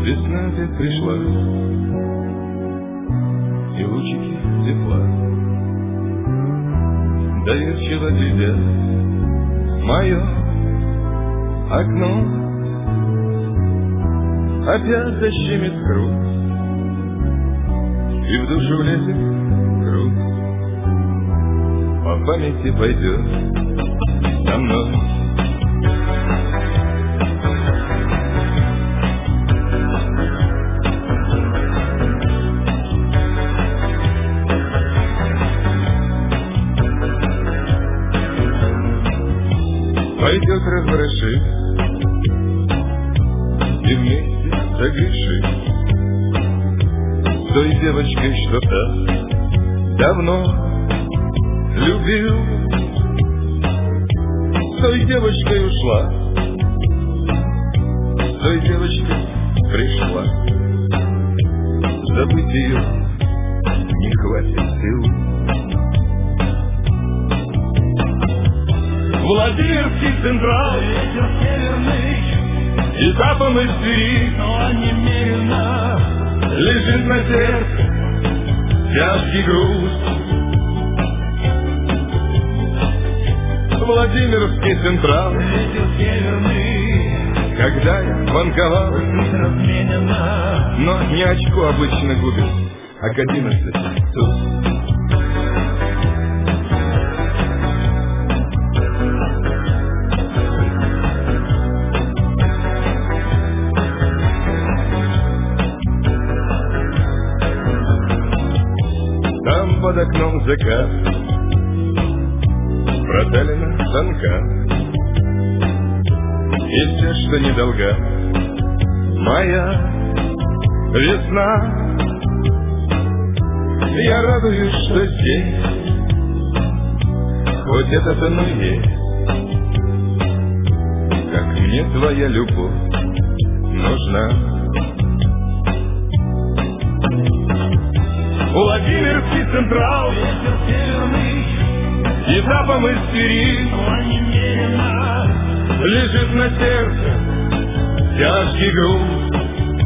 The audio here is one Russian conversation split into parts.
Весна опять пришла, и лучики тепла доверчиво глядят в мое окно. Опять защемит грудь, и в душу влезет грудь. По памяти пойдет со мной. Пойдет разворошит и вместе загрешит с той девочкой, что-то давно любил. С той девочкой ушла, с той девочкой пришла. Забыть ее не хватит сил. Владимирский централ, ветер северный, и запом из Твери, но немерено лежит на сердце тяжкий груз. Владимирский централ, ветер северный, когда я банковал, разменено, но не очко обычно губит, а к 11 тут. Под окном закат, проталина тонка, и все, что недолга, моя весна. Я радуюсь, что здесь хоть это-то, но есть, как мне твоя любовь нужна. Владимирский централ, ветер северный, и запом из Твери, но немерено лежит на сердце тяжкий груз.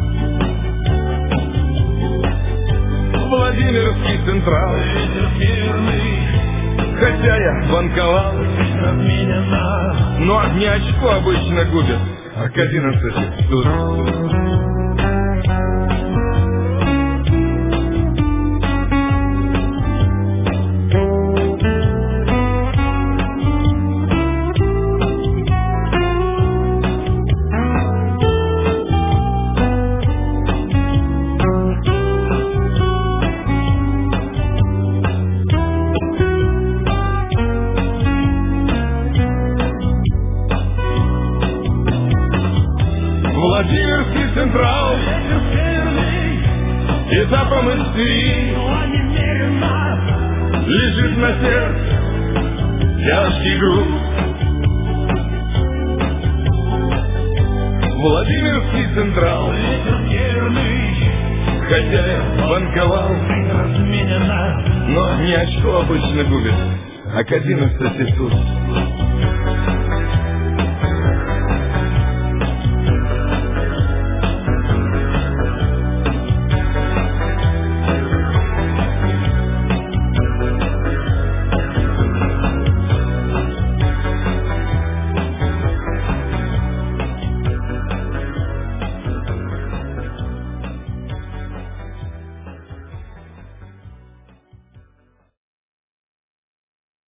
Владимирский централ, ветер северный, хотя я банковал, разменено, но не очко обычно губит, а к 11 тут. Владимирский централ, ветер северный, и запом из Твери, но немерено лежит на сердце тяжкий груз. Владимирский централ, ветер северный, хотя я банковал, разменено, но не очко обычно губит, а к 11 тут.